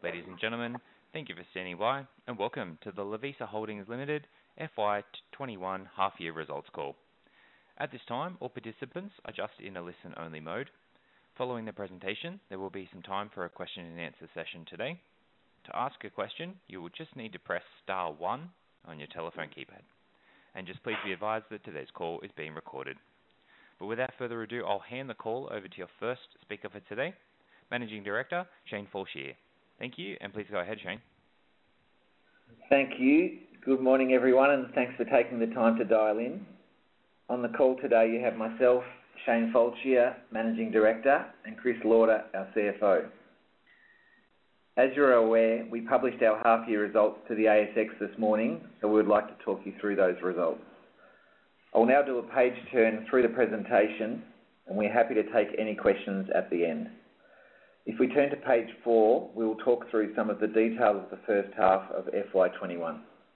Ladies and gentlemen, thank you for standing by, and welcome to the Lovisa Holdings Limited FY21 half-year results call. At this time, all participants are just in a listen-only mode. Following the presentation, there will be some time for a question and answer session today. To ask a question, you will just need to press star 1 on your telephone keypad. And just please be advised that today's call is being recorded. But without further ado, I'll hand the call over to your first speaker for today, Managing Director, Shane Fallscheer. Thank you, and please go ahead, Shane. Thank you. Good morning, everyone, and thanks for taking the time to dial in. On the call today, you have myself, Shane Fallscheer, Managing Director, and Chris Lauder, our CFO. As you're aware, we published our half-year results to the ASX this morning, so we would like to talk you through those results. I will now do a page turn through the presentation, and we're happy to take any questions at the end. If we turn to page 4, we will talk through some of the details of the first half of FY21.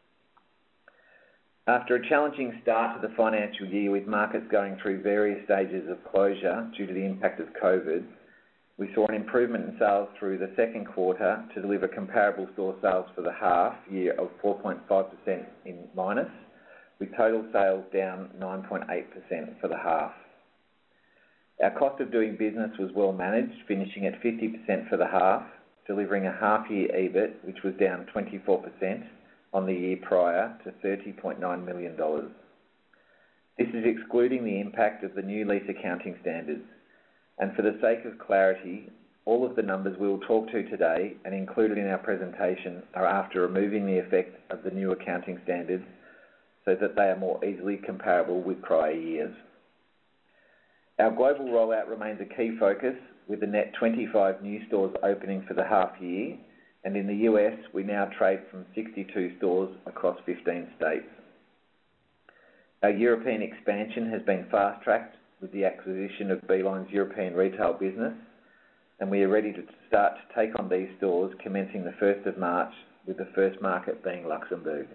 After a challenging start to the financial year with markets going through various stages of closure due to the impact of COVID, we saw an improvement in sales through the second quarter to deliver comparable store sales for the half year of 4.5% in minus, with total sales down 9.8% for the half. Our cost of doing business was well managed, finishing at 50% for the half, delivering a half-year EBIT, which was down 24% on the year prior to $30.9 million. This is excluding the impact of the new lease accounting standards. And for the sake of clarity, all of the numbers we will talk to today and included in our presentation are after removing the effect of the new accounting standards so that they are more easily comparable with prior years. Our global rollout remains a key focus, with a net 25 new stores opening for the half year, and in the US we now trade from 62 stores across 15 states. Our European expansion has been fast-tracked with the acquisition of Beeline's European retail business, and we are ready to start to take on these stores commencing the 1st of March, with the first market being Luxembourg.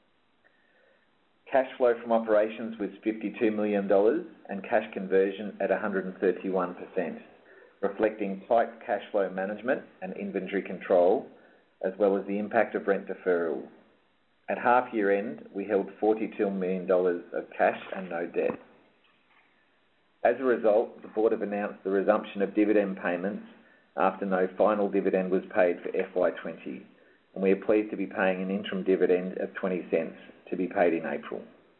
Cash flow from operations was $52 million and cash conversion at 131%, reflecting tight cash flow management and inventory control, as well as the impact of rent deferral. At half year end, we held $42 million of cash and no debt. As a result, the board have announced the resumption of dividend payments after no final dividend was paid for FY20, and we are pleased to be paying an interim dividend of 20 cents to be paid in April.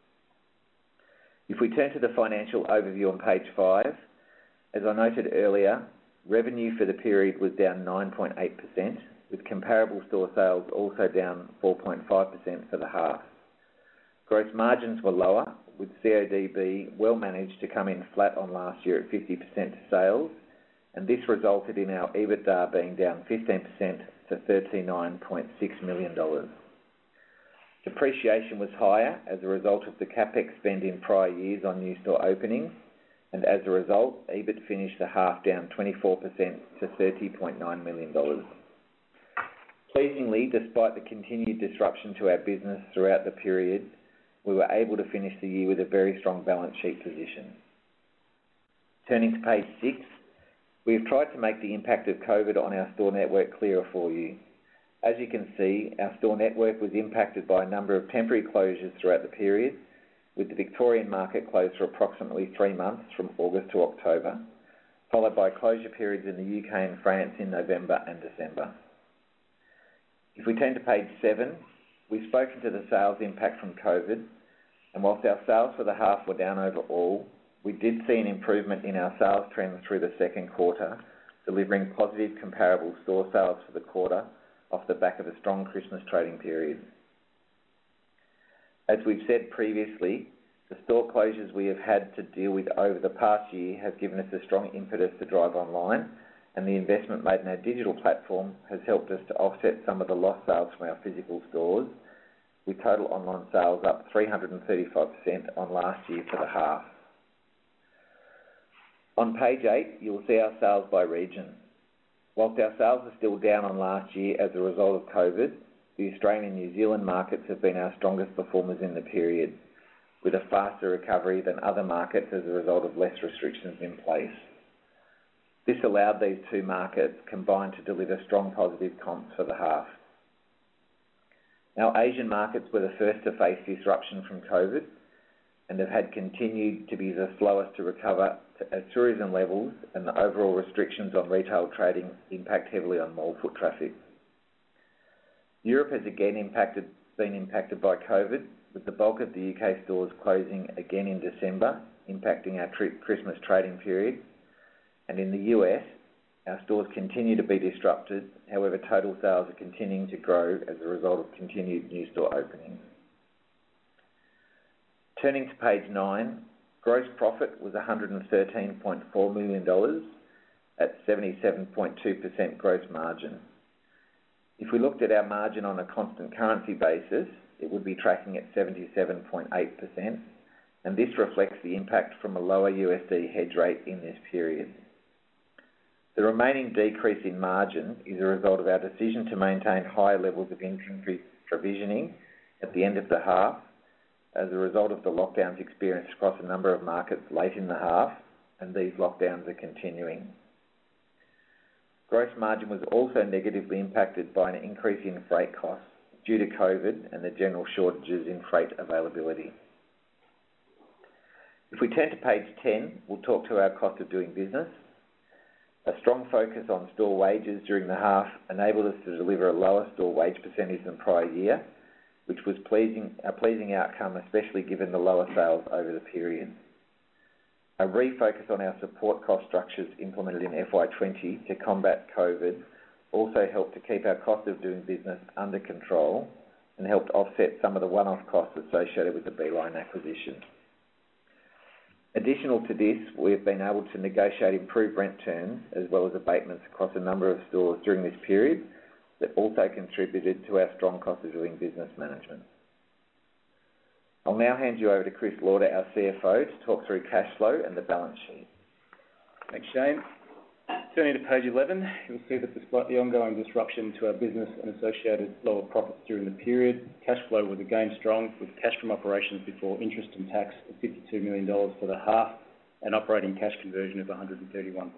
If we turn to the financial overview on page 5, as I noted earlier, revenue for the period was down 9.8%, with comparable store sales also down 4.5% for the half. Gross margins were lower, with CODB well managed to come in flat on last year at 50% of sales, and this resulted in our EBITDA being down 15% to $39.6 million. Depreciation was higher as a result of the CapEx spend in prior years on new store openings, and as a result, EBIT finished the half down 24% to $30.9 million. Pleasingly, despite the continued disruption to our business throughout the period, we were able to finish the year with a very strong balance sheet position. Turning to page 6, we have tried to make the impact of COVID on our store network clearer for you. As you can see, our store network was impacted by a number of temporary closures throughout the period, with the Victorian market closed for approximately 3 months from August to October, followed by closure periods in the UK and France in November and December. If we turn to page 7, we've spoken to the sales impact from COVID, and whilst our sales for the half were down overall, we did see an improvement in our sales trends through the second quarter, delivering positive comparable store sales for the quarter off the back of a strong Christmas trading period. As we've said previously, the store closures we have had to deal with over the past year have given us a strong impetus to drive online, and the investment made in our digital platform has helped us to offset some of the lost sales from our physical stores, with total online sales up 335% on last year for the half. On page 8, you will see our sales by region. Whilst our sales are still down on last year as a result of COVID, the Australian and New Zealand markets have been our strongest performers in the period, with a faster recovery than other markets as a result of less restrictions in place. This allowed these two markets combined to deliver strong positive comps for the half. Our Asian markets were the first to face disruption from COVID and have had continued to be the slowest to recover as tourism levels and the overall restrictions on retail trading impact heavily on mall foot traffic. Europe has again been impacted by COVID, with the bulk of the UK stores closing again in December, impacting our Christmas trading period. And in the US, our stores continue to be disrupted. However, total sales are continuing to grow as a result of continued new store openings. Turning to page 9, gross profit was $113.4 million at 77.2% gross margin. If we looked at our margin on a constant currency basis, it would be tracking at 77.8%, and this reflects the impact from a lower USD hedge rate in this period. The remaining decrease in margin is a result of our decision to maintain higher levels of inventory provisioning at the end of the half as a result of the lockdowns experienced across a number of markets late in the half, and these lockdowns are continuing. Gross margin was also negatively impacted by an increase in freight costs due to COVID and the general shortages in freight availability. If we turn to page 10, we'll talk to our cost of doing business. A strong focus on store wages during the half enabled us to deliver a lower store wage percentage than prior year, which was a pleasing outcome, especially given the lower sales over the period. A refocus on our support cost structures implemented in FY20 to combat COVID also helped to keep our cost of doing business under control and helped offset some of the one-off costs associated with the Beeline acquisition. Additional to this, we have been able to negotiate improved rent terms as well as abatements across a number of stores during this period that also contributed to our strong cost of doing business management. I'll now hand you over to Chris Lauder, our CFO, to talk through cash flow and the balance sheet. Thanks, Shane. Turning to page 11, you'll see that despite the ongoing disruption to our business and associated lower profits during the period, cash flow was again strong, with cash from operations before interest and tax of $52 million for the half and operating cash conversion of 131%.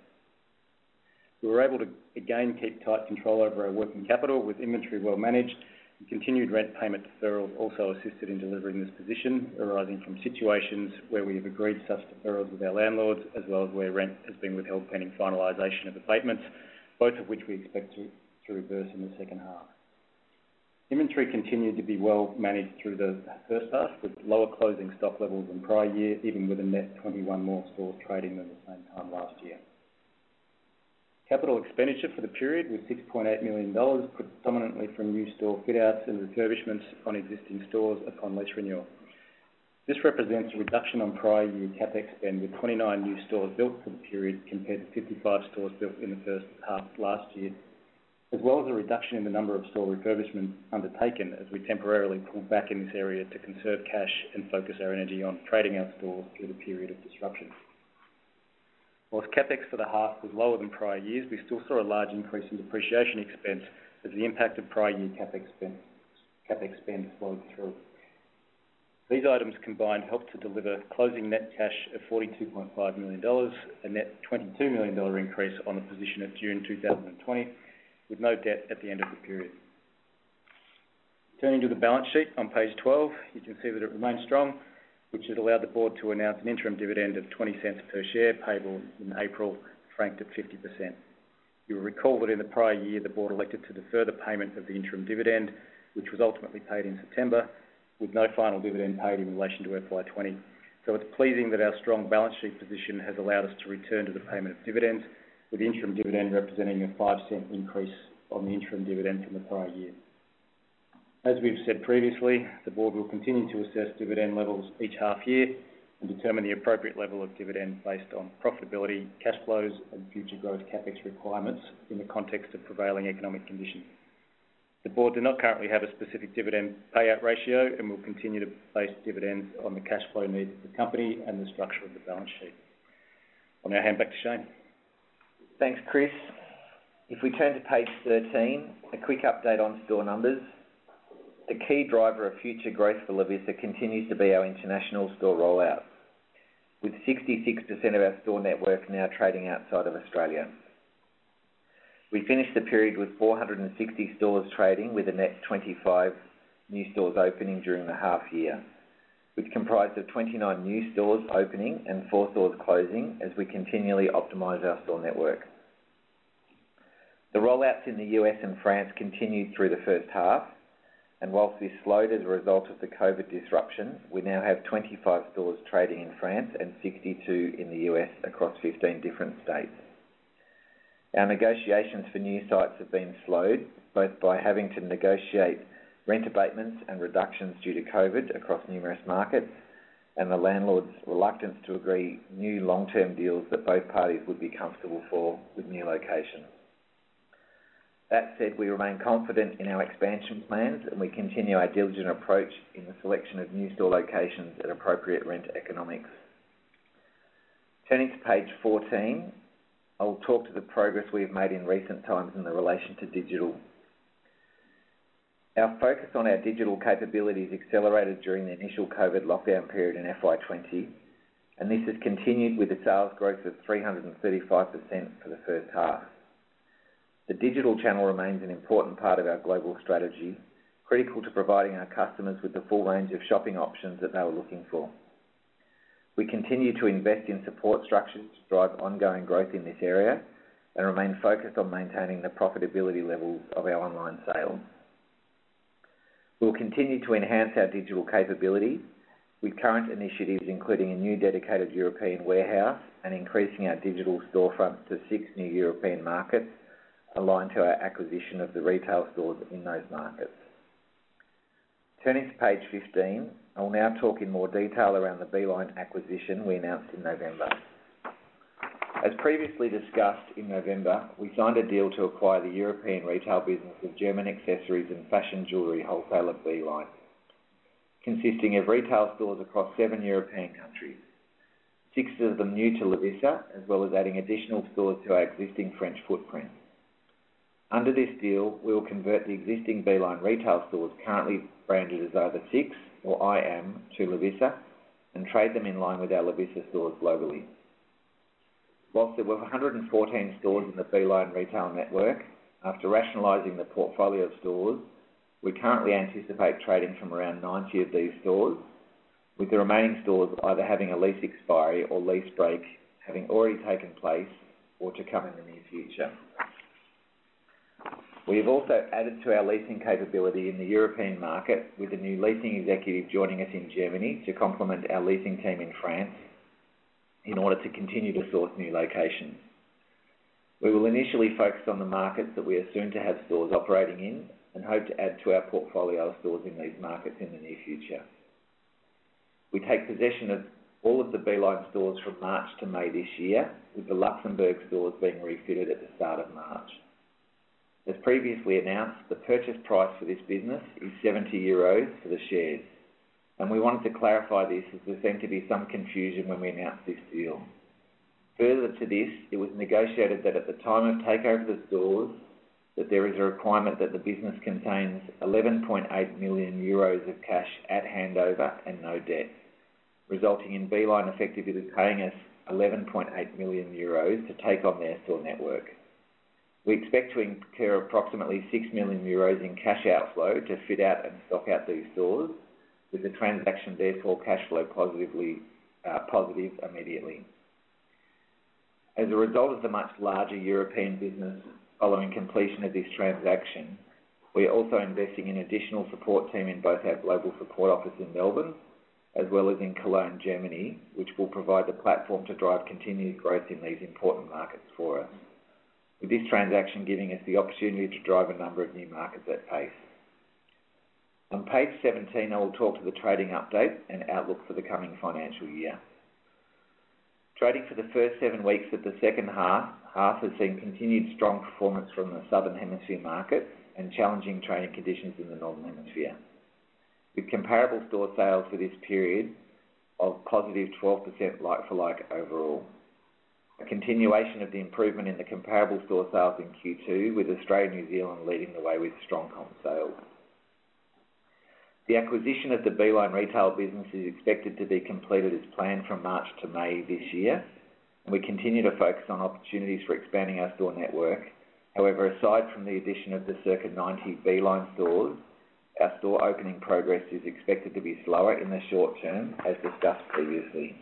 We were able to again keep tight control over our working capital, with inventory well managed, and continued rent payment deferrals also assisted in delivering this position, arising from situations where we have agreed such deferrals with our landlords, as well as where rent has been withheld pending finalisation of abatements, both of which we expect to reverse in the second half. Inventory continued to be well managed through the first half, with lower closing stock levels than prior year, even with a net 21 more stores trading than the same time last year. Capital expenditure for the period was $6.8 million, predominantly from new store fit-outs and refurbishments on existing stores upon lease renewal. This represents a reduction on prior year CapEx spend, with 29 new stores built for the period compared to 55 stores built in the first half last year, as well as a reduction in the number of store refurbishments undertaken as we temporarily pulled back in this area to conserve cash and focus our energy on trading our stores through the period of disruption. Whilst CapEx for the half was lower than prior years, we still saw a large increase in depreciation expense as the impact of prior year CapEx spend flowed through. These items combined helped to deliver closing net cash of $42.5 million, a net $22 million increase on the position at June 2020, with no debt at the end of the period. Turning to the balance sheet on page 12, you can see that it remains strong, which has allowed the board to announce an interim dividend of 20 cents per share payable in April, franked at 50%. You will recall that in the prior year, the board elected to defer the payment of the interim dividend, which was ultimately paid in September, with no final dividend paid in relation to FY20. So it's pleasing that our strong balance sheet position has allowed us to return to the payment of dividends, with the interim dividend representing a 5-cent increase on the interim dividend from the prior year. As we've said previously, the board will continue to assess dividend levels each half year and determine the appropriate level of dividend based on profitability, cash flows and future growth CapEx requirements in the context of prevailing economic conditions. The board do not currently have a specific dividend payout ratio and will continue to base dividends on the cash flow needs of the company and the structure of the balance sheet. I'll now hand back to Shane. Thanks, Chris. If we turn to page 13, a quick update on store numbers. The key driver of future growth for Lovisa continues to be our international store rollout. with 66% of our store network now trading outside of Australia. We finished the period with 460 stores trading, with a net 25 new stores opening during the half year, which comprised of 29 new stores opening and 4 stores closing as we continually optimise our store network. The rollouts in the US and France continued through the first half, and whilst this slowed as a result of the COVID disruption, we now have 25 stores trading in France and 62 in the US across 15 different states. Our negotiations for new sites have been slowed, both by having to negotiate rent abatements and reductions due to COVID across numerous markets, and the landlord's reluctance to agree new long-term deals that both parties would be comfortable for with new locations. That said, we remain confident in our expansion plans, and we continue our diligent approach in the selection of new store locations at appropriate rent economics. Turning to page 14, I will talk to the progress we have made in recent times in relation to digital. Our focus on our digital capabilities accelerated during the initial COVID lockdown period in FY20, and this has continued with a sales growth of 335% for the first half. The digital channel remains an important part of our global strategy, critical to providing our customers with the full range of shopping options that they were looking for. We continue to invest in support structures to drive ongoing growth in this area and remain focused on maintaining the profitability levels of our online sales. We will continue to enhance our digital capabilities with current initiatives including a new dedicated European warehouse and increasing our digital storefronts to 6 new European markets, aligned to our acquisition of the retail stores in those markets. Turning to page 15, I will now talk in more detail around the Beeline acquisition we announced in November. As previously discussed in November, we signed a deal to acquire the European retail business of German accessories and fashion jewellery wholesaler Beeline, consisting of retail stores across 7 European countries, 6 of them new to Lovisa, as well as adding additional stores to our existing French footprint. Under this deal, we will convert the existing Beeline retail stores currently branded as either Six or I Am to Lovisa and trade them in line with our Lovisa stores globally. Whilst there were 114 stores in the Beeline retail network, after rationalising the portfolio of stores, we currently anticipate trading from around 90 of these stores, with the remaining stores either having a lease expiry or lease break having already taken place or to come in the near future. We have also added to our leasing capability in the European market, with a new leasing executive joining us in Germany to complement our leasing team in France in order to continue to source new locations. We will initially focus on the markets that we are soon to have stores operating in and hope to add to our portfolio of stores in these markets in the near future. We take possession of all of the Beeline stores from March to May this year, with the Luxembourg stores being refitted at the start of March. As previously announced, the purchase price for this business is €70 for the shares, and we wanted to clarify this as there seemed to be some confusion when we announced this deal. Further to this, it was negotiated that at the time of takeover of the stores, that there is a requirement that the business contains €11.8 million of cash at handover and no debt, resulting in Beeline effectively paying us €11.8 million to take on their store network. We expect to incur approximately €6 million in cash outflow to fit out and stock out these stores, with the transaction therefore cash flow positive immediately. As a result of the much larger European business following completion of this transaction, we are also investing in additional support team in both our global support office in Melbourne, as well as in Cologne, Germany, which will provide the platform to drive continued growth in these important markets for us, with this transaction giving us the opportunity to drive a number of new markets at pace. On page 17, I will talk to the trading update and outlook for the coming financial year. Trading for the first 7 weeks of the second half has seen continued strong performance from the Southern Hemisphere markets and challenging trading conditions in the Northern Hemisphere, with comparable store sales for this period of positive 12% like-for-like overall. A continuation of the improvement in the comparable store sales in Q2, with Australia and New Zealand leading the way with strong comp sales. The acquisition of the Beeline retail business is expected to be completed as planned from March to May this year, and we continue to focus on opportunities for expanding our store network. However, aside from the addition of the circa 90 Beeline stores, our store opening progress is expected to be slower in the short term, as discussed previously.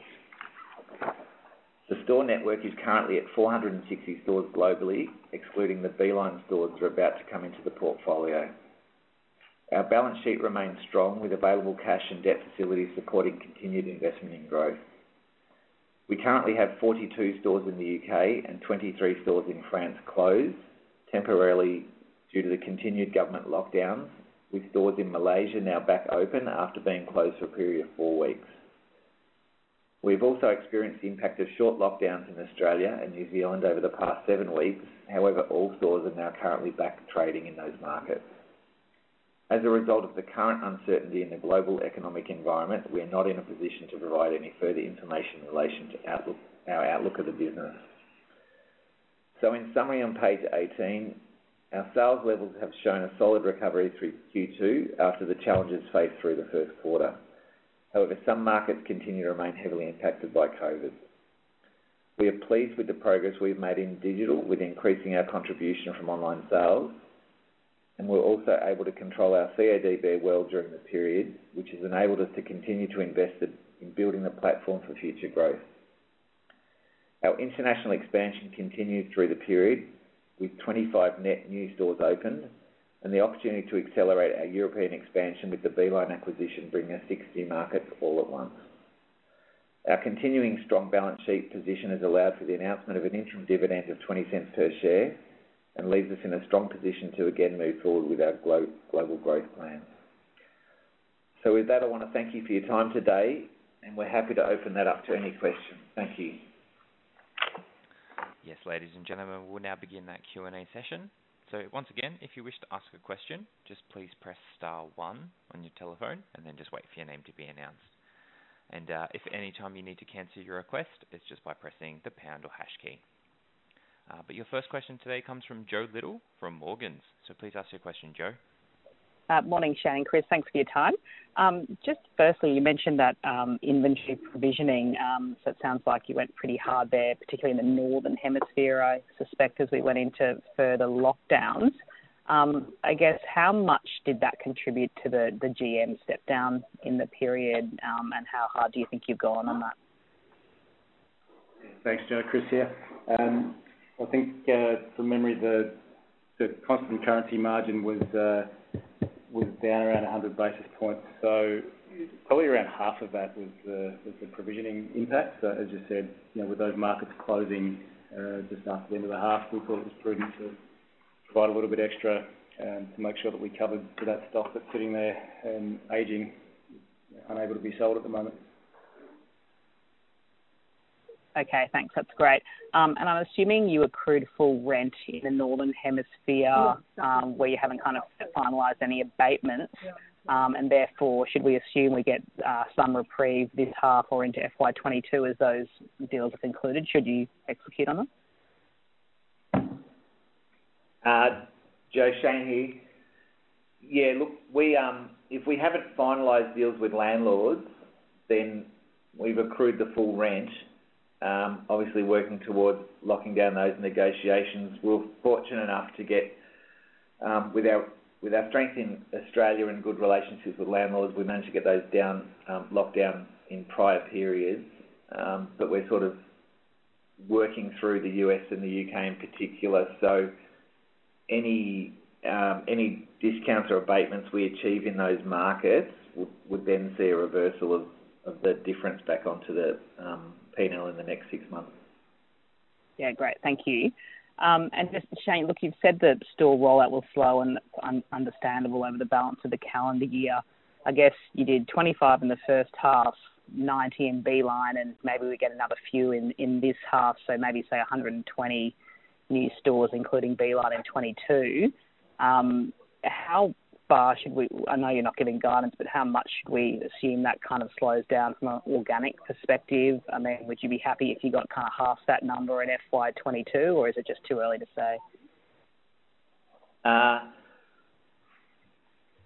The store network is currently at 460 stores globally, excluding the Beeline stores that are about to come into the portfolio. Our balance sheet remains strong, with available cash and debt facilities supporting continued investment in growth. We currently have 42 stores in the UK and 23 stores in France closed, temporarily due to the continued government lockdowns, with stores in Malaysia now back open after being closed for a period of 4 weeks. We've also experienced the impact of short lockdowns in Australia and New Zealand over the past 7 weeks. However, all stores are now currently back trading in those markets. As a result of the current uncertainty in the global economic environment, we are not in a position to provide any further information in relation to our outlook of the business. So in summary on page 18, our sales levels have shown a solid recovery through Q2 after the challenges faced through the first quarter. However, some markets continue to remain heavily impacted by COVID. We are pleased with the progress we've made in digital, with increasing our contribution from online sales, and we're also able to control our CODB well during the period, which has enabled us to continue to invest in building the platform for future growth. Our international expansion continued through the period, with 25 net new stores opened, and the opportunity to accelerate our European expansion with the Beeline acquisition, bringing us 60 markets all at once. Our continuing strong balance sheet position has allowed for the announcement of an interim dividend of 20 cents per share, and leaves us in a strong position to again move forward with our global growth plans. So with that, I want to thank you for your time today, and we're happy to open that up to any questions. Thank you. Yes, ladies and gentlemen, we'll now begin that Q&A session. So once again, if you wish to ask a question, just please press star 1 on your telephone and then just wait for your name to be announced. And if at any time you need to cancel your request, it's just by pressing the pound or hash key. But your first question today comes from Joe Little from Morgans. So please ask your question, Joe. Morning, Shane and Chris. Thanks for your time. Just firstly, you mentioned that inventory provisioning, so it sounds like you went pretty hard there, particularly in the Northern Hemisphere, I suspect, as we went into further lockdowns. I guess, how much did that contribute to the GM step down in the period, and how hard do you think you've gone on that? Thanks, Joe. Chris here. I think, from memory, the constant currency margin was down around 100 basis points. So probably around half of that was the provisioning impact. So as you said, with those markets closing just after the end of the half, we thought it was prudent to provide a little bit extra to make sure that we covered for that stock that's sitting there and aging, unable to be sold at the moment. Okay, thanks. That's great. And I'm assuming you accrued full rent in the Northern Hemisphere, where you haven't kind of finalised any abatements, and therefore should we assume we get some reprieve this half or into FY22 as those deals are concluded? Should you execute on them? Joe, Shane here. Yeah, look, if we haven't finalised deals with landlords, then we've accrued the full rent. Obviously working towards locking down those negotiations. We're fortunate enough to get, with our strength in Australia and good relationships with landlords, we managed to get those locked down in prior periods. But we're sort of working through the US and the UK in particular. So any discounts or abatements we achieve in those markets would then see a reversal of the difference back onto the P&L in the next 6 months. Yeah, great. Thank you. And just, Shane, look, you've said the store rollout will slow and understandable over the balance of the calendar year. I guess you did 25 in the first half, 90 in Beeline, and maybe we get another few in this half, so maybe say 120 new stores, including Beeline in 22. How far should we, I know you're not giving guidance, but how much should we assume that kind of slows down from an organic perspective? I mean, would you be happy if you got kind of half that number in FY22, or is it just too early to say?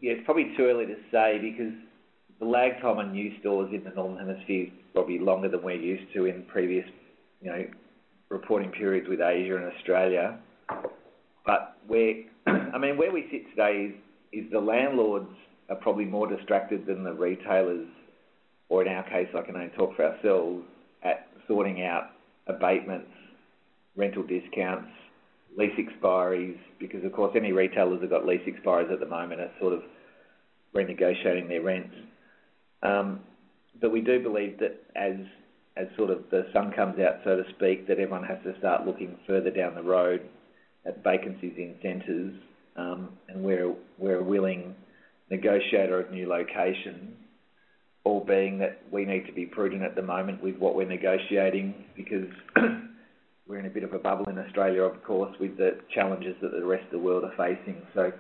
yeah, it's probably too early to say because the lag time on new stores in the Northern Hemisphere is probably longer than we're used to in previous, reporting periods with Asia and Australia. But where we sit today is the landlords are probably more distracted than the retailers, or in our case, I can only talk for ourselves, at sorting out abatements, rental discounts, lease expiries, because of course any retailers have got lease expiries at the moment are sort of renegotiating their rents. But we do believe that as sort of the sun comes out, so to speak, that everyone has to start looking further down the road at vacancies in centres, and we're a willing negotiator of new locations, all being that we need to be prudent at the moment with what we're negotiating because we're in a bit of a bubble in Australia, of course, with the challenges that the rest of the world are facing. So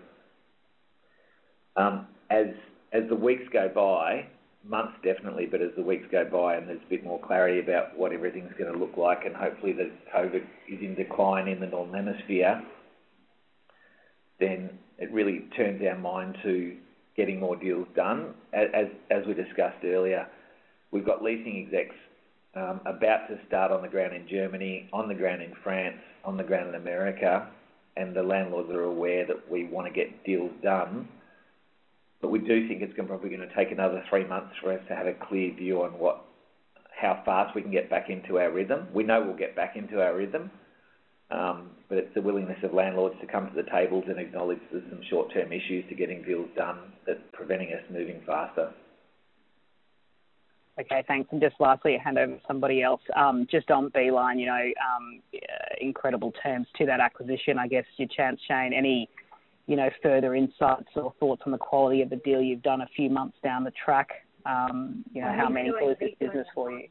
as the weeks go by, months definitely, but as the weeks go by and there's a bit more clarity about what everything's going to look like, and hopefully that COVID is in decline in the Northern Hemisphere, then it really turns our mind to getting more deals done. As we discussed earlier, we've got leasing execs about to start on the ground in Germany, on the ground in France, on the ground in America, and the landlords are aware that we want to get deals done. But we do think it's probably going to take another 3 months for us to have a clear view on how fast we can get back into our rhythm. We know we'll get back into our rhythm, but it's the willingness of landlords to come to the tables and acknowledge there's some short-term issues to getting deals done that's preventing us moving faster. Okay, thanks. And just lastly, hand over to somebody else. Just on Beeline, incredible terms to that acquisition. I guess your chance, Shane, any further insights or thoughts on the quality of the deal you've done a few months down the track? How meaningful is this business for you?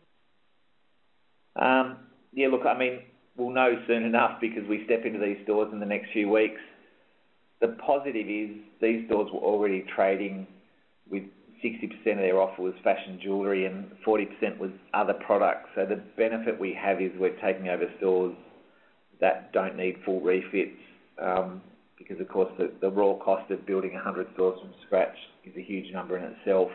We'll know soon enough because we step into these stores in the next few weeks. The positive is these stores were already trading with 60% of their offer was fashion jewellery and 40% was other products. So the benefit we have is we're taking over stores that don't need full refits, because of course the raw cost of building 100 stores from scratch is a huge number in itself.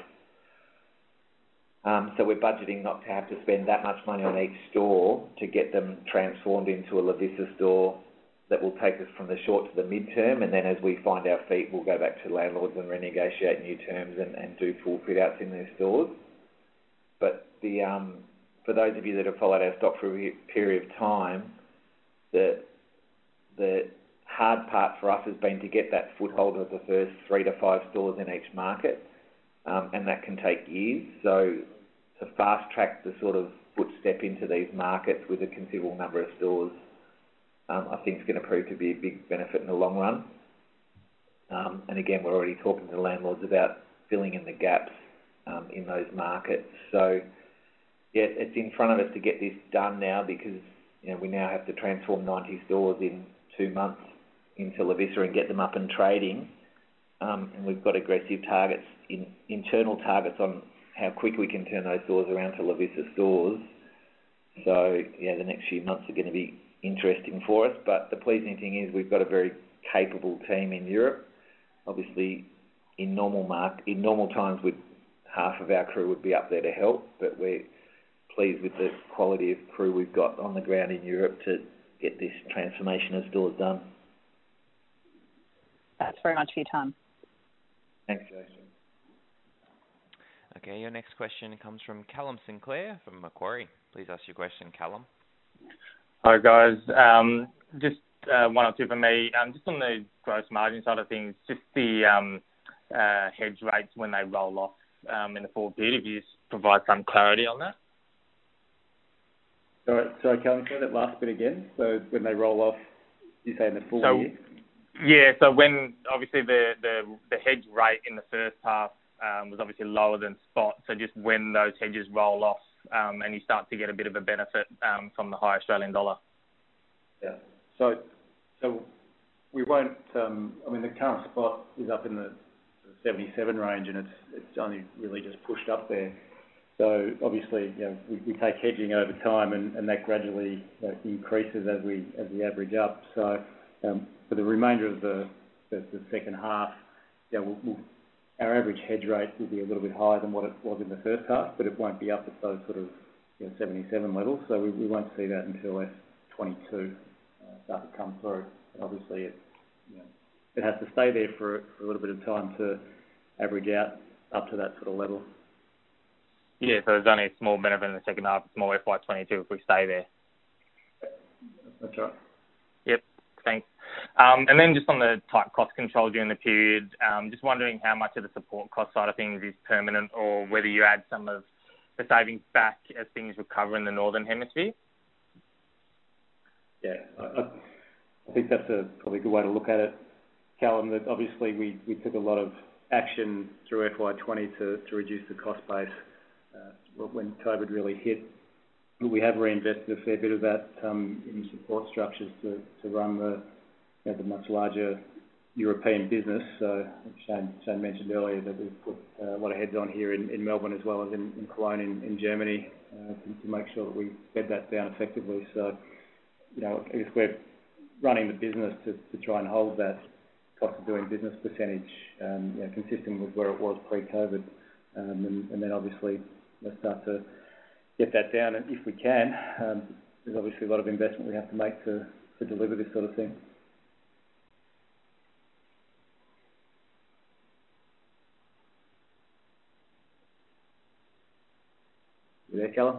So we're budgeting not to have to spend that much money on each store to get them transformed into a Lovisa store that will take us from the short to the mid-term, and then as we find our feet, we'll go back to landlords and renegotiate new terms and do full fit-outs in their stores. But for those of you that have followed our stock for a period of time, the hard part for us has been to get that foothold of the first 3 to 5 stores in each market, and that can take years. So to fast-track the sort of footstep into these markets with a considerable number of stores, I think it's going to prove to be a big benefit in the long run. And again, we're already talking to the landlords about filling in the gaps in those markets. So, yeah, it's in front of us to get this done now because we now have to transform 90 stores in 2 months into Lovisa and get them up and trading. And we've got aggressive targets, internal targets on how quick we can turn those stores around to Lovisa stores. So, yeah, the next few months are going to be interesting for us. But the pleasing thing is we've got a very capable team in Europe. Obviously, in normal times, half of our crew would be up there to help, but we're pleased with the quality of crew we've got on the ground in Europe to get this transformation of stores done. Thanks very much for your time. Thanks, Jason. Okay, your next question comes from Callum Sinclair from Macquarie. Please ask your question, Callum. Hi, guys. Just one or two for me. Just on the gross margin side of things, just the hedge rates when they roll off in the forward period, if you just provide some clarity on that. Sorry, Callum, say that last bit again. So when they roll off, you say in the full year? Yeah, so when obviously the hedge rate in the first half was obviously lower than spot, so just when those hedges roll off and you start to get a bit of a benefit from the high Australian dollar. Yeah. So we won't. The current spot is up in the 77 range, and it's only really just pushed up there. So obviously, we take hedging over time, and that gradually increases as we average up. So for the remainder of the second half, our average hedge rate will be a little bit higher than what it was in the first half, but it won't be up at those sort of 77 levels. So we won't see that until F22 start to come through. And obviously, it has to stay there for a little bit of time to average out up to that sort of level. Yeah, so there's only a small benefit in the second half. It's more FY22 if we stay there. That's right. Yep, thanks. And then just on the tight cost control during the period, just wondering how much of the support cost side of things is permanent, or whether you add some of the savings back as things recover in the Northern Hemisphere? Yeah, I think that's probably a good way to look at it, Callum. That obviously we took a lot of action through FY20 to reduce the cost base when COVID really hit. We have reinvested a fair bit of that in support structures to run the much larger European business. So Shane mentioned earlier that we've put a lot of heads on here in Melbourne as well as in Cologne in Germany to make sure that we bed that down effectively. So, I guess we're running the business to try and hold that cost of doing business percentage consistent with where it was pre-COVID, and then obviously let's start to get that down if we can. There's obviously a lot of investment we have to make to deliver this sort of thing. You there, Callum?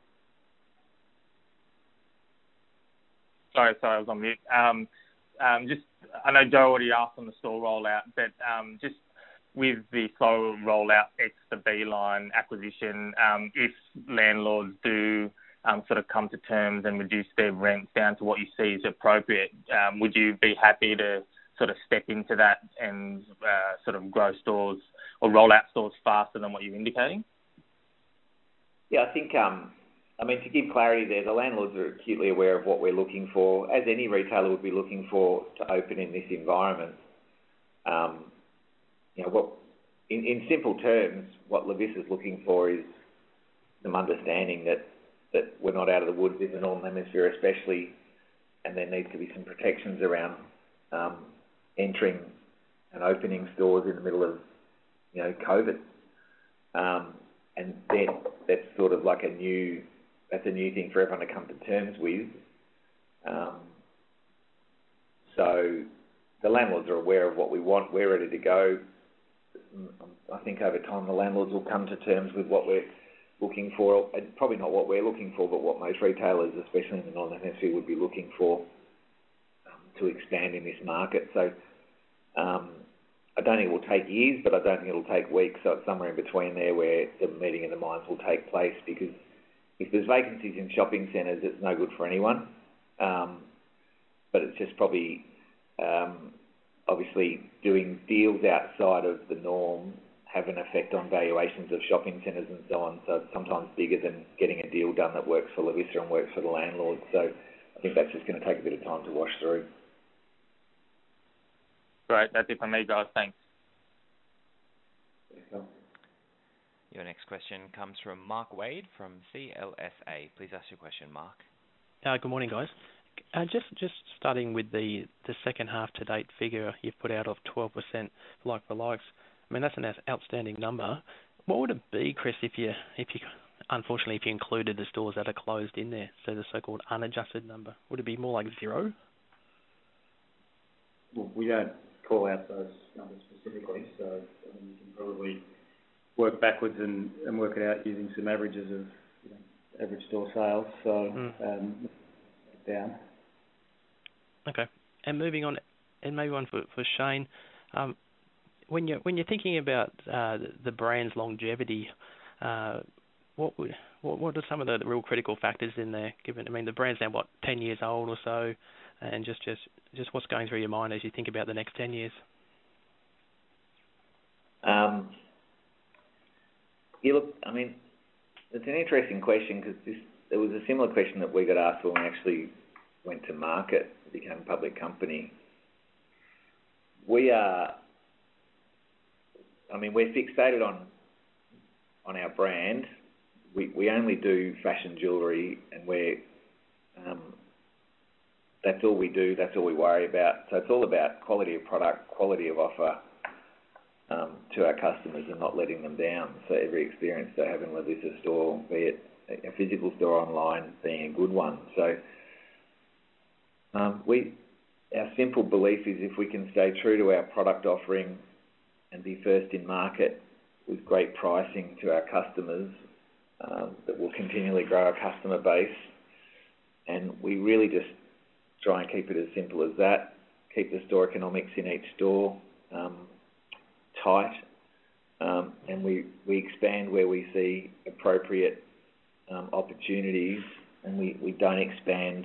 Sorry, I was on mute. I know Joe already asked on the store rollout, but just with the slow rollout, the Beeline acquisition, if landlords do sort of come to terms and reduce their rents down to what you see is appropriate, would you be happy to sort of step into that and sort of grow stores or roll out stores faster than what you're indicating? Yeah, I think, to give clarity there, the landlords are acutely aware of what we're looking for, as any retailer would be looking for to open in this environment. In simple terms, what Levis is looking for is some understanding that we're not out of the woods in the Northern Hemisphere especially, and there needs to be some protections around entering and opening stores in the middle of, COVID. And that's sort of like a new thing for everyone to come to terms with. So the landlords are aware of what we want. We're ready to go. I think over time the landlords will come to terms with what we're looking for, and probably not what we're looking for, but what most retailers, especially in the Northern Hemisphere, would be looking for to expand in this market. So I don't think it will take years, but I don't think it will take weeks. So it's somewhere in between there where the meeting of the minds will take place, because if there's vacancies in shopping centres, it's no good for anyone. But it's just probably obviously doing deals outside of the norm have an effect on valuations of shopping centres and so on. So it's sometimes bigger than getting a deal done that works for Lovisa and works for the landlord. So I think that's just going to take a bit of time to wash through. Great, that's it from me, guys. Thanks. Your next question comes from Mark Wade from CLSA. Please ask your question, Mark. Good morning, guys. Just starting with the second half to date figure you've put out of 12% like for likes. I mean, that's an outstanding number. What would it be, Chris, if you included the stores that are closed in there, so the so-called unadjusted number? Would it be more like 0? Well, we don't call out those numbers specifically, so you can probably work backwards and work it out using some averages of average store sales. So down. Okay, and moving on, and maybe one for Shane. When you're thinking about the brand's longevity, what are some of the real critical factors in there? Given, the brand's now 10 years old or so, and just what's going through your mind as you think about the next 10 years? It's an interesting question, because there was a similar question that we got asked when we actually went to market, became a public company. We're fixated on our brand. We only do fashion jewellery, and that's all we do. That's all we worry about. So it's all about quality of product, quality of offer, to our customers and not letting them down. So every experience they have in Lovisa store, be it a physical store or online, being a good one. So our simple belief is if we can stay true to our product offering and be first in market with great pricing to our customers, that will continually grow our customer base. And we really just try and keep it as simple as that, keep the store economics in each store tight, and we expand where we see appropriate opportunities, and we don't expand.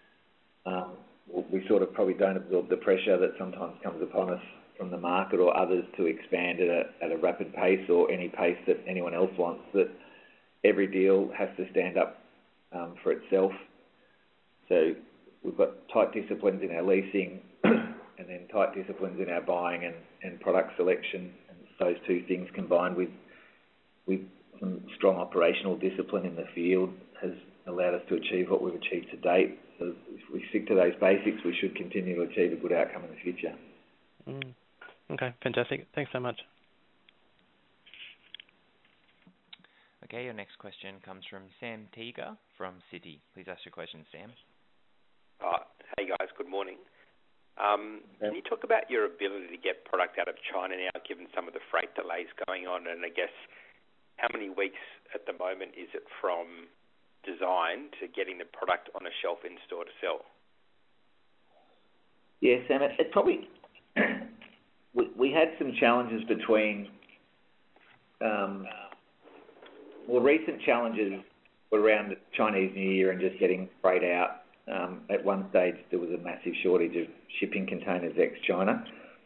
We sort of probably don't absorb the pressure that sometimes comes upon us from the market or others to expand at a rapid pace or any pace that anyone else wants. That every deal has to stand up for itself. So we've got tight disciplines in our leasing and then tight disciplines in our buying and product selection. And those two things combined with some strong operational discipline in the field has allowed us to achieve what we've achieved to date. So if we stick to those basics, we should continue to achieve a good outcome in the future. Okay, fantastic. Thanks so much. Okay, your next question comes from Sam Teeger from Citi. Please ask your question, Sam. Hey guys, good morning. Can you talk about your ability to get product out of China now, given some of the freight delays going on? And I guess, how many weeks at the moment is it from design to getting the product on a shelf in store to sell? Yeah, Sam, it probably... we had some challenges between... recent challenges were around the Chinese New Year and just getting freight out. At one stage, there was a massive shortage of shipping containers ex-China.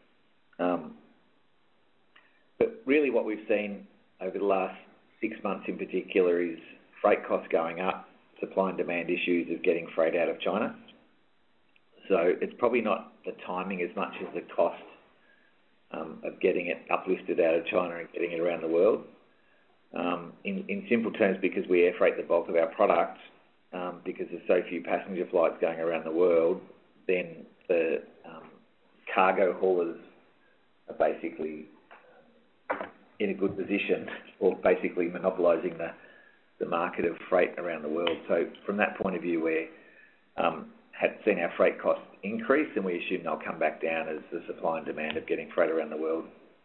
But really what we've seen over the last 6 months in particular is freight costs going up, supply and demand issues of getting freight out of China. So it's probably not the timing as much as the cost of getting it uplifted out of China and getting it around the world. In simple terms, because we air freight the bulk of our product, because there's so few passenger flights going around the world, then the cargo haulers are basically in a good position, or basically monopolising the market of freight around the world. So from that point of view, we had seen our freight costs increase, and we assume they'll come back down as the supply and demand of getting freight around the world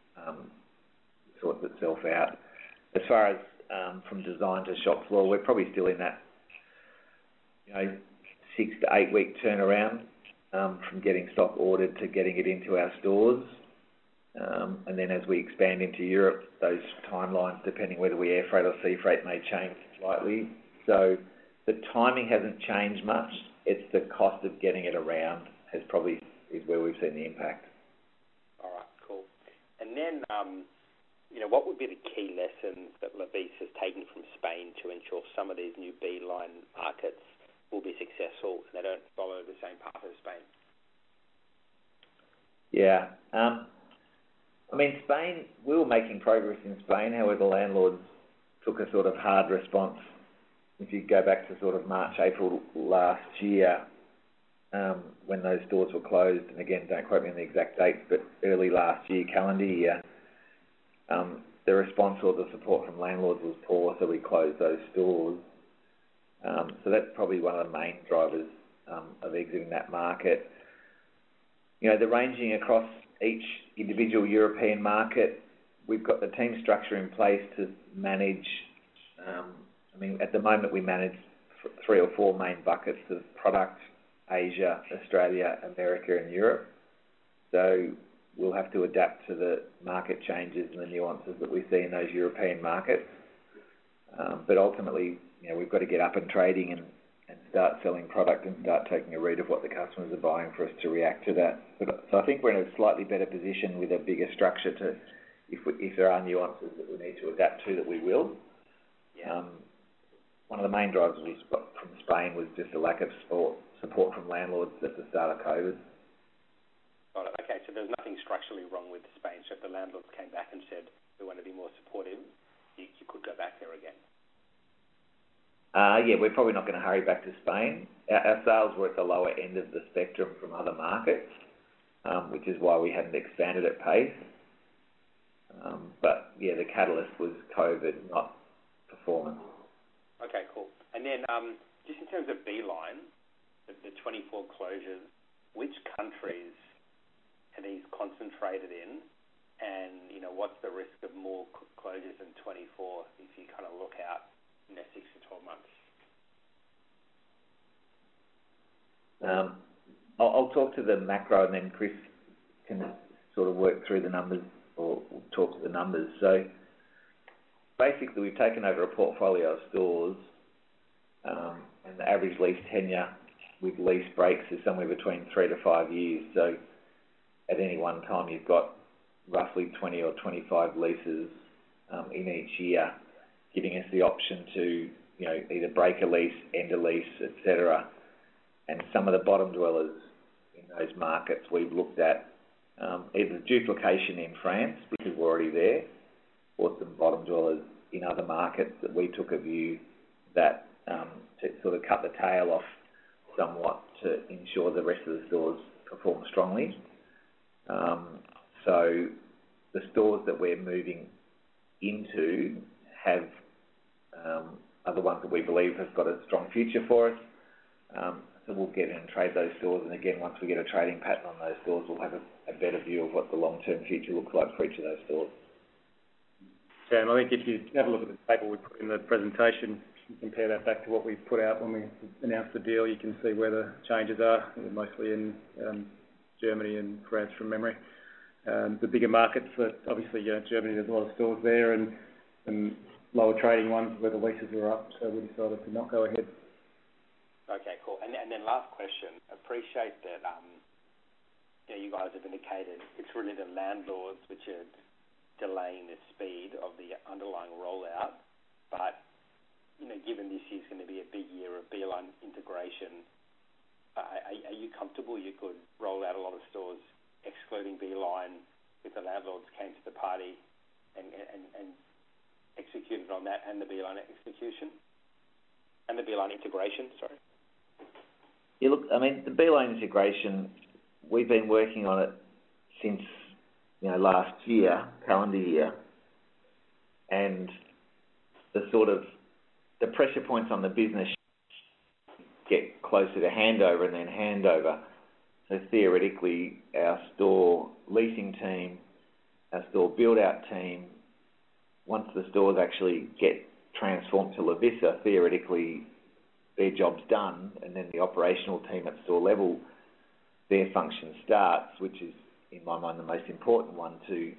sorts itself out. As far as from design to shop floor, we're probably still in that 6 to 8 week turnaround from getting stock ordered to getting it into our stores. And then as we expand into Europe, those timelines, depending whether we air freight or sea freight, may change slightly. So the timing hasn't changed much. It's the cost of getting it around is where we've seen the impact. All right, cool. And then, what would be the key lessons that Lovisa has taken from Spain to ensure some of these new B-line markets will be successful and they don't follow the same path as Spain? Yeah. Spain, we were making progress in Spain. However, landlords took a sort of hard response. If you go back to sort of March, April last year, when those stores were closed, and again, don't quote me on the exact dates, but early last year, calendar year, the response or the support from landlords was poor, so we closed those stores. So that's probably one of the main drivers of exiting that market. The ranging across each individual European market, we've got the team structure in place to manage. At the moment we manage 3 or 4 main buckets of product: Asia, Australia, America, and Europe. So we'll have to adapt to the market changes and the nuances that we see in those European markets. But ultimately, we've got to get up and trading and start selling product and start taking a read of what the customers are buying for us to react to that. So I think we're in a slightly better position with a bigger structure to, if there are nuances that we need to adapt to, that we will. Yeah. One of the main drivers we got from Spain was just a lack of support from landlords at the start of COVID. Got it. Okay, so there's nothing structurally wrong with Spain. So if the landlords came back and said, we want to be more supportive, you could go back there again. We're probably not going to hurry back to Spain. Our sales were at the lower end of the spectrum from other markets, which is why we hadn't expanded at pace. But yeah, the catalyst was COVID, not performance. Okay, cool. And then just in terms of Beeline, the 24 closures, which countries are these concentrated in? And, what's the risk of more closures in 24 if you kind of look out in the 6 to 12 months? I'll talk to the macro and then Chris can sort of work through the numbers or talk to the numbers. So basically we've taken over a portfolio of stores and the average lease tenure with lease breaks is somewhere between 3 to 5 years. So at any one time you've got roughly 20 or 25 leases in each year, giving us the option to either break a lease, end a lease, etc. And some of the bottom dwellers in those markets we've looked at either duplication in France because we're already there, or some bottom dwellers in other markets that we took a view that to sort of cut the tail off somewhat to ensure the rest of the stores perform strongly. So the stores that we're moving into have are the ones that we believe have got a strong future for us. So we'll get in and trade those stores, and again, once we get a trading pattern on those stores, we'll have a better view of what the long-term future looks like for each of those stores. Yeah, and I think if you have a look at the table we put in the presentation, you compare that back to what we put out when we announced the deal, you can see where the changes are, mostly in Germany and France from memory. The bigger markets, obviously Germany, there's a lot of stores there, and lower trading ones where the leases are up, so we decided to not go ahead. Okay, cool. And then last question. Appreciate that you guys have indicated it's really the landlords which are delaying the speed of the underlying rollout, but given this year's going to be a big year of Beeline integration, are you comfortable you could roll out a lot of stores excluding Beeline if the landlords came to the party and executed on that and the Beeline execution? And the Beeline integration, sorry. Yeah, look, I mean, the Beeline integration, we've been working on it since, last year, calendar year, and the pressure points on the business get closer to handover and then handover. So theoretically, our store leasing team, our store build-out team, once the stores actually get transformed to Lovisa, theoretically their job's done, and then the operational team at store level, their function starts, which is, in my mind, the most important one to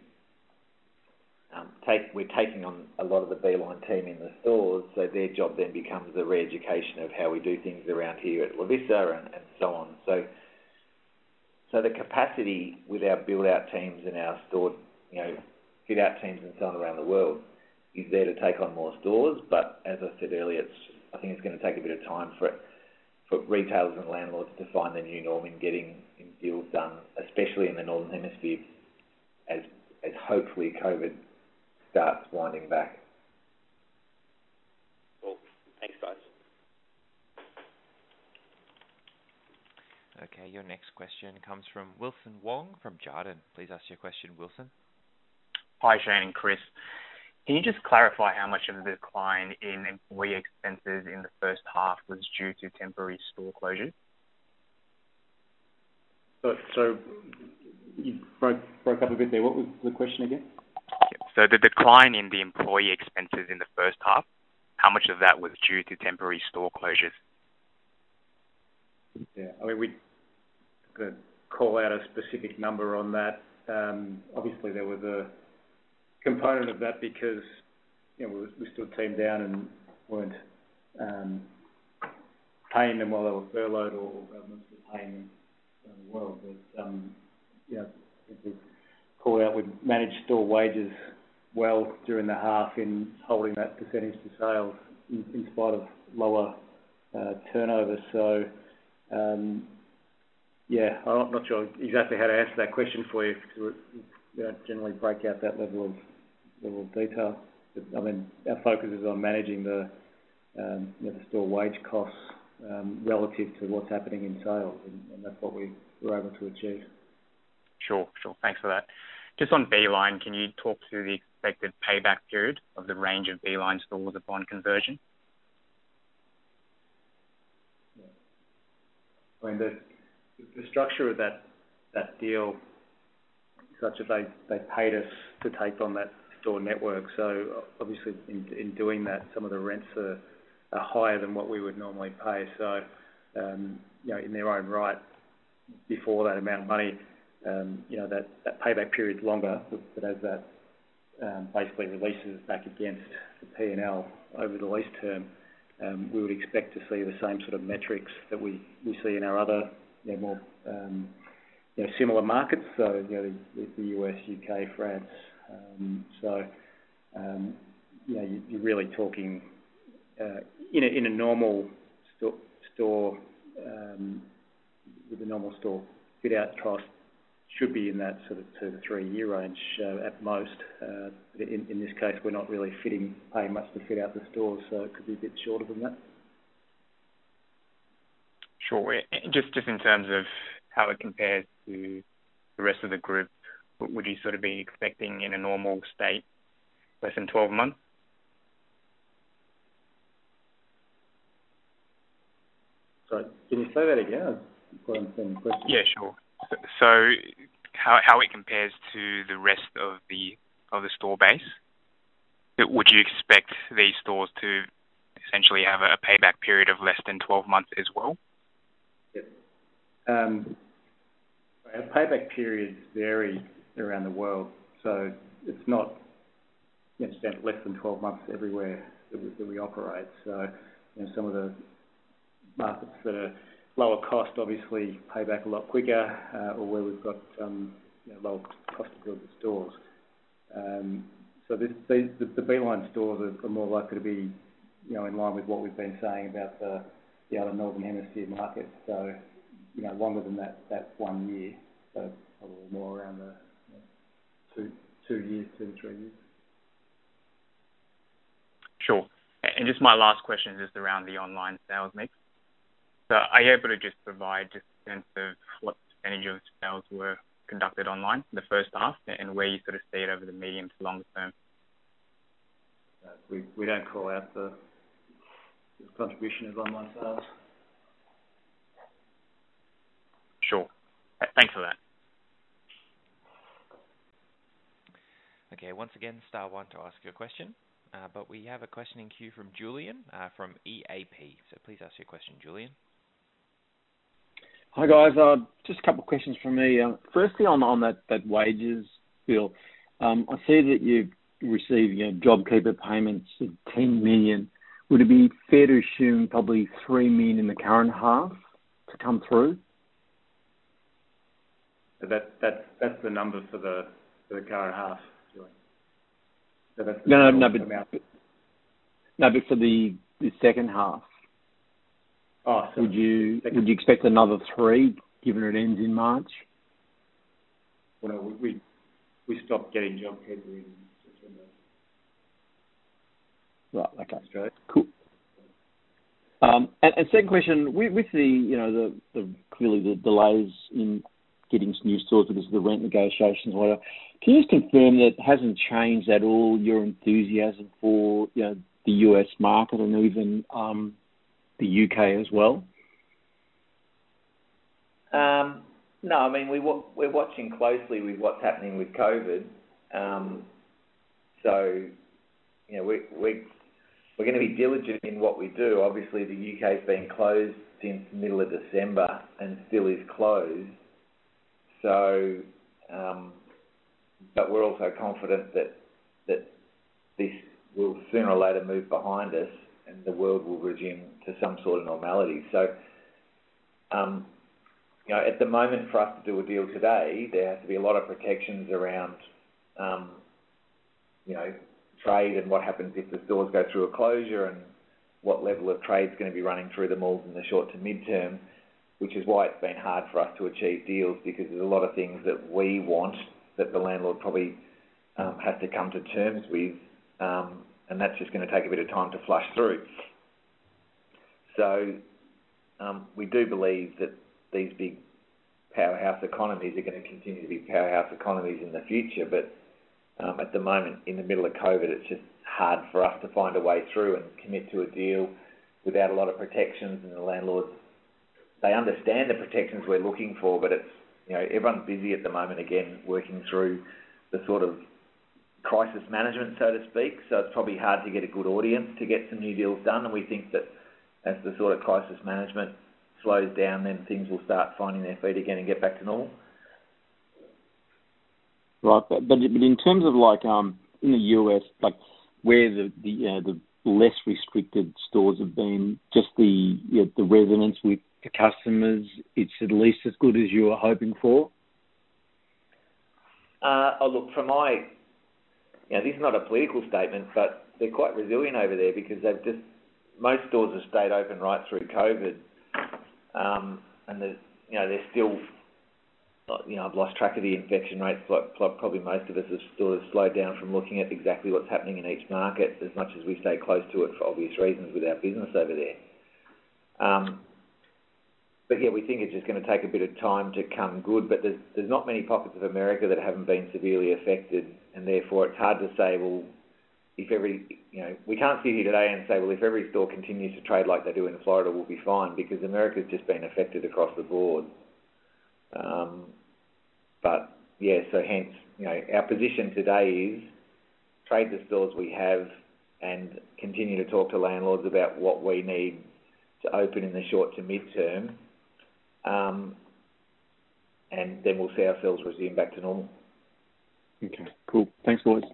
we're taking on a lot of the Beeline team in the stores, so their job then becomes the re-education of how we do things around here at Lovisa and so on. So the capacity with our build-out teams and our store, fit-out teams and so on around the world is there to take on more stores, but as I said earlier, I think it's going to take a bit of time for retailers and landlords to find the new norm in getting deals done, especially in the Northern Hemisphere, as hopefully COVID starts winding back. Cool. Thanks, guys. Okay, your next question comes from Wilson Wong from Jarden. Please ask your question, Wilson. Hi, Shane and Chris. Can you just clarify how much of the decline in employee expenses in the first half was due to temporary store closures? So you broke up a bit there. What was the question again? So the decline in the employee expenses in the first half, how much of that was due to temporary store closures? Yeah, I mean, we could call out a specific number on that. Obviously, there was a component of that because we stood team down and weren't paying them while they were furloughed, or governments were paying them around the world. But we called out, we managed store wages well during the half in holding that percentage to sales in spite of lower turnover. So I'm not sure exactly how to answer that question for you because we don't generally break out that level of detail. But, I mean, our focus is on managing the store wage costs relative to what's happening in sales, and that's what we were able to achieve. Sure. Thanks for that. Just on Beeline, can you talk through the expected payback period of the range of Beeline stores upon conversion? I mean, the structure of that deal, such that they paid us to take on that store network. So obviously, in doing that, some of the rents are higher than what we would normally pay. So, in their own right, before that amount of money, that payback period's longer, but as that basically releases back against the P&L over the lease term, we would expect to see the same sort of metrics that we see in our other more similar markets. So the US, UK, France. You're really talking in a normal store with a normal store fit out cost should be in that sort of 2 to 3 year range at most. In this case, we're not really paying much to fit out the stores, so it could be a bit shorter than that. Sure. Just in terms of how it compares to the rest of the group, would you sort of be expecting in a normal state less than 12 months? Sorry, can you say that again? I understand the question. Yeah, sure. So how it compares to the rest of the store base? Would you expect these stores to essentially have a payback period of less than 12 months as well? Yep. Our payback periods vary around the world, so it's not less than 12 months everywhere that we operate. So some of the markets that are lower cost obviously pay back a lot quicker, or where we've got lower cost to build the stores. So the Beeline stores are more likely to be in line with what we've been saying about the other Northern Hemisphere markets. So longer than that 1 year, so probably more around the 2 years, 2 to 3 years. Sure. And just my last question is just around the online sales mix. So are you able to just provide just a sense of what percentage of sales were conducted online in the first half and where you sort of see it over the medium to longer term? We don't call out the contribution of online sales. Sure. Thanks for that. Okay, once again, star one to ask your question. But we have a question in queue from Julian from EAP. So please ask your question, Julian. Hi guys, just a couple of questions from me. Firstly, on that wages bill, I see that you've received JobKeeper payments of 10 million. Would it be fair to assume probably 3 million in the current half to come through? That's the number for the current half, Julian. So that's but for the second half. Oh, so would you expect another 3, given it ends in March? Well, no, we stopped getting JobKeeper in September. Right. Okay. Australia. Cool. And second question, with the clearly the delays in getting new stores because of the rent negotiations, whatever. Can you just confirm that it hasn't changed at all your enthusiasm for the US market and even the UK as well? No, I mean we're watching closely with what's happening with COVID. So we're going to be diligent in what we do. Obviously, the UK's been closed since the middle of December and still is closed. So, but we're also confident that this will sooner or later move behind us and the world will resume to some sort of normality. So, at the moment for us to do a deal today, there has to be a lot of protections around, trade and what happens if the stores go through a closure and what level of trade is going to be running through the malls in the short to mid-term, which is why it's been hard for us to achieve deals because there's a lot of things that we want that the landlord probably has to come to terms with, and that's just going to take a bit of time to flush through. So we do believe that these big powerhouse economies are going to continue to be powerhouse economies in the future. But at the moment, in the middle of COVID, it's just hard for us to find a way through and commit to a deal without a lot of protections. And the landlords, they understand the protections we're looking for, but it's, everyone's busy at the moment, again, working through the sort of crisis management, so to speak. So it's probably hard to get a good audience to get some new deals done. And we think that as the sort of crisis management slows down, then things will start finding their feet again and get back to normal. Right, but in terms of in the US, where the less restricted stores have been, just the resonance with the customers, it's at least as good as you were hoping for. Look, this is not a political statement, but they're quite resilient over there because most stores have stayed open right through COVID, and they're still. I've lost track of the infection rates. Probably most of us have sort of slowed down from looking at exactly what's happening in each market, as much as we stay close to it for obvious reasons with our business over there. But yeah, we think it's just going to take a bit of time to come good. But there's not many pockets of America that haven't been severely affected, and therefore it's hard to say, well, we can't sit here today and say, well, if every store continues to trade like they do in Florida, we'll be fine, because America's just been affected across the board. But yeah, so hence, our position today is trade the stores we have and continue to talk to landlords about what we need to open in the short to mid-term, and then we'll see ourselves resume back to normal. Okay, cool. Thanks, boys.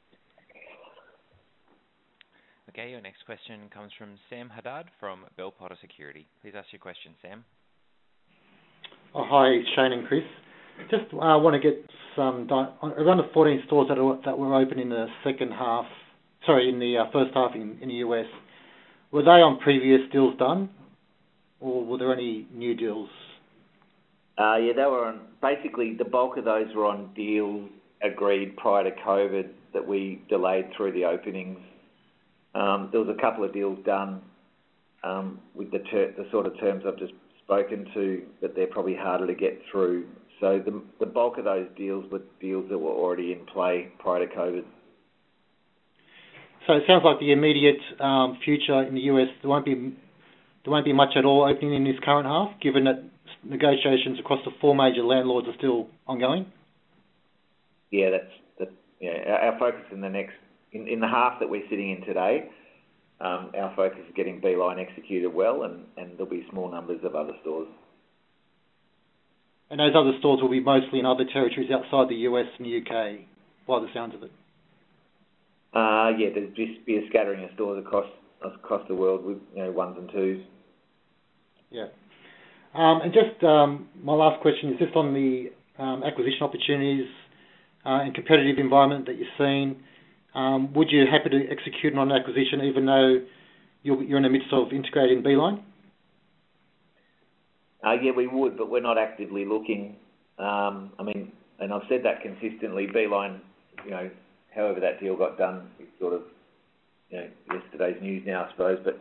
Okay, your next question comes from Sam Haddad from Bell Potter Security. Please ask your question, Sam. Oh, hi, Shane and Chris. Just want to get some around the 14 stores that were open in the first half in the US. Were they on previous deals done, or were there any new deals? Yeah, they were on. Basically, the bulk of those were on deals agreed prior to COVID that we delayed through the openings. There was a couple of deals done with the sort of terms I've just spoken to, but they're probably harder to get through. So the bulk of those deals were deals that were already in play prior to COVID. So it sounds like the immediate future in the US, there won't be much at all opening in this current half, given that negotiations across the 4 major landlords are still ongoing. Yeah, our focus in the half that we're sitting in today. Our focus is getting Beeline executed well, and there'll be small numbers of other stores. And those other stores will be mostly in other territories outside the US and the UK, by the sounds of it. Yeah, there'll just be a scattering of stores across the world with ones and twos. Yeah. And just my last question is just on the acquisition opportunities and competitive environment that you're seeing. Would you happy to execute on an acquisition even though you're in the midst of integrating Beeline? Yeah, we would, but we're not actively looking. And I've said that consistently. Beeline, however that deal got done, is sort of, yesterday's news now, I suppose. But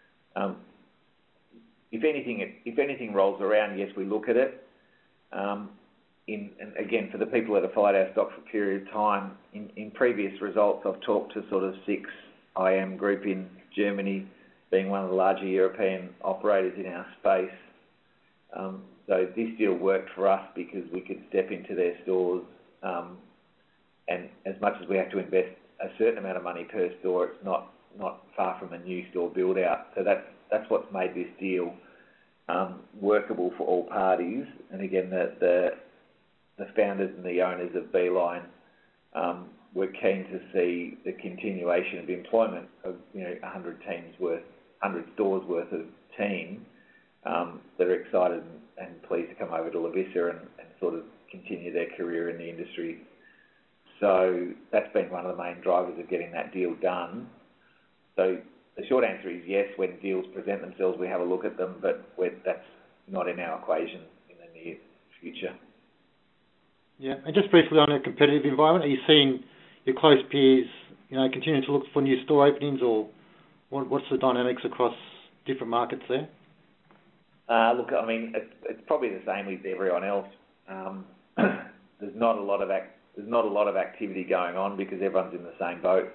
if anything rolls around, yes, we look at it. And again, for the people that have followed our stock for a period of time, in previous results, I've talked to sort of 6 IM Group in Germany, being one of the larger European operators in our space. So this deal worked for us because we could step into their stores, and as much as we have to invest a certain amount of money per store, it's not far from a new store build out. So that's what's made this deal workable for all parties. And again, the founders and the owners of Beeline were keen to see the continuation of employment of 100 stores worth of team that are excited and pleased to come over to Lovisa and sort of continue their career in the industry. So that's been one of the main drivers of getting that deal done. So the short answer is yes, when deals present themselves, we have a look at them, but that's not in our equation in the near future. Yeah, and just briefly on a competitive environment, are you seeing your close peers, continuing to look for new store openings, or what's the dynamics across different markets there? Look, I mean, it's probably the same with everyone else. There's not a lot of activity going on because everyone's in the same boat.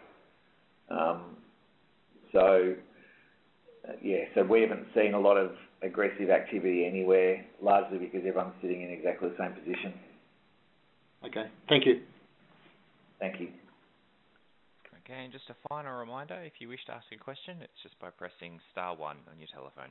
So we haven't seen a lot of aggressive activity anywhere, largely because everyone's sitting in exactly the same position. Okay, thank you. Thank you. Okay, and just a final reminder, if you wish to ask a question, it's just by pressing *1 on your telephone.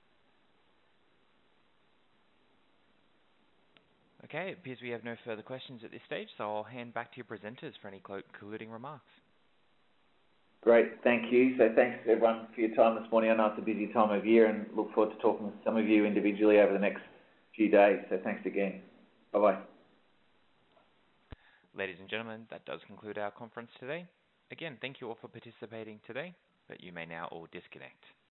Okay, it appears we have no further questions at this stage, so I'll hand back to your presenters for any concluding remarks. Great, thank you. So thanks everyone for your time this morning. I know it's a busy time of year and look forward to talking with some of you individually over the next few days. So thanks again. Bye-bye. Ladies and gentlemen, that does conclude our conference today. Again, thank you all for participating today, but you may now all disconnect.